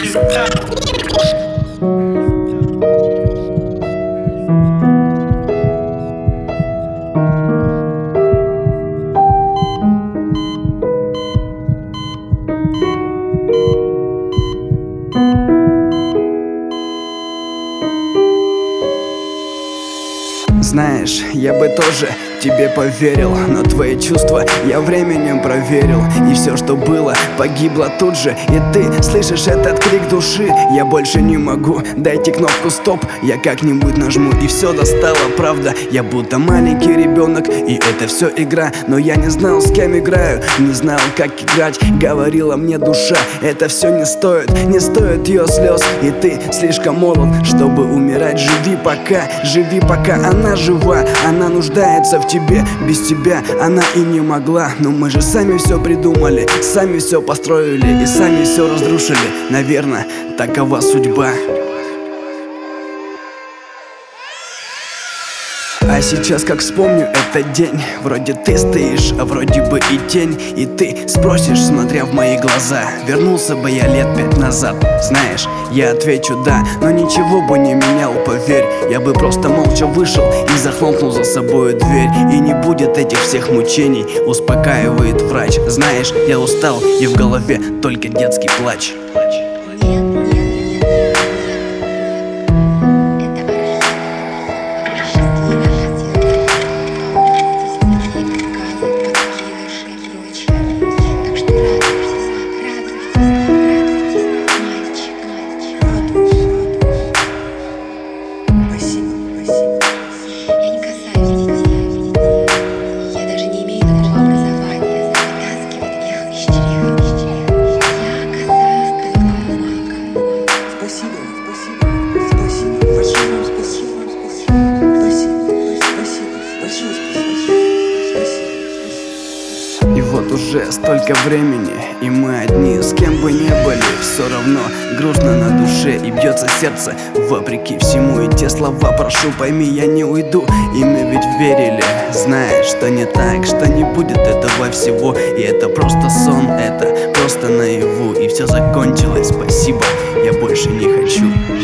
Знаешь, я бы тоже тебе поверил, но твои чувства я временем проверил. И все, что было, погибло тут же. И ты слышишь этот крик души: я больше не могу, дайте кнопку стоп, я как-нибудь нажму. И все достало, правда, я будто маленький ребенок, и это все игра. Но я не знал, с кем играю, не знал, как играть. Говорила мне душа, это все не стоит ее слез. И ты слишком молод, чтобы умирать. Живи пока она жива. Она нуждается в тебе, без тебя она и не могла. Но мы же сами все придумали, сами все построили и сами все разрушили. Наверное, такова судьба. А сейчас, как вспомню этот день, вроде ты стоишь, а вроде бы и тень. И ты спросишь, смотря в мои глаза: вернулся бы я лет 5 назад? Знаешь, я отвечу да, но ничего бы не менял, поверь. Я бы просто молча вышел и захлопнул за собой дверь. И не будет этих всех мучений, успокаивает врач. Знаешь, я устал, и в голове только детский плач. И вот уже столько времени, и мы одни, с кем бы ни были. Все равно грустно на душе и бьется сердце вопреки всему. И те слова, прошу пойми, я не уйду. И мы ведь верили, зная, что не так, что не будет этого всего. И это просто сон, это просто наяву. И все закончилось, спасибо, я больше не хочу.